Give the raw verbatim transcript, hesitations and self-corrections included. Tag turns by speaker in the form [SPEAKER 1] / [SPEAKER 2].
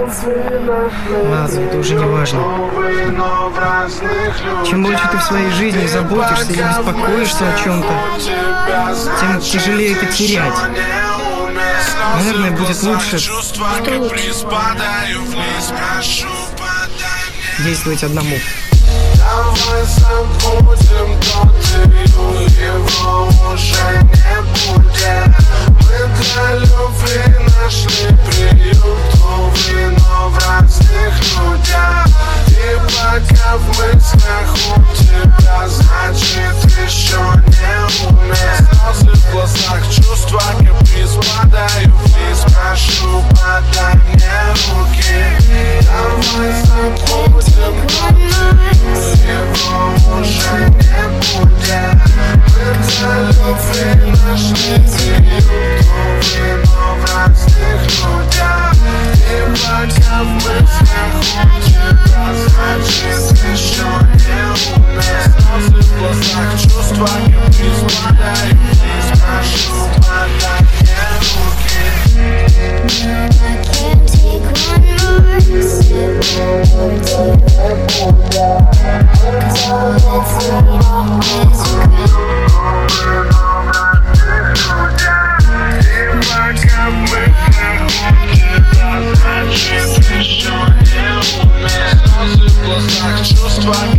[SPEAKER 1] Ладно, это уже не важно. Чем больше ты в своей жизни заботишься или беспокоишься о чем-то, тем тяжелее это терять. Наверное, будет лучше,
[SPEAKER 2] что лучше?
[SPEAKER 1] Действовать одному.
[SPEAKER 3] Давай забудем тот июль, его уже не будет. Мы для любви нашли приют, увы, но в разных людях. И пока в мыслях у тебя, значит еще не умер. Слезы в глазах, чувства каприз, падаю вниз, прошу, подай мне руки. Давай забудем тот июль, его уже не будет. Мы для любви нашли приют, увы, но в разных людях. И пока в мыслях у тебя, значит еще не умер. Слезы в глазах, чувства каприз, падаю вниз, прошу, подай мне руки.
[SPEAKER 2] I can't take one more sip or two, 'cause all that's leaving is regret.
[SPEAKER 3] Пока мы значит еще не умер. Слезы в глазах, чувства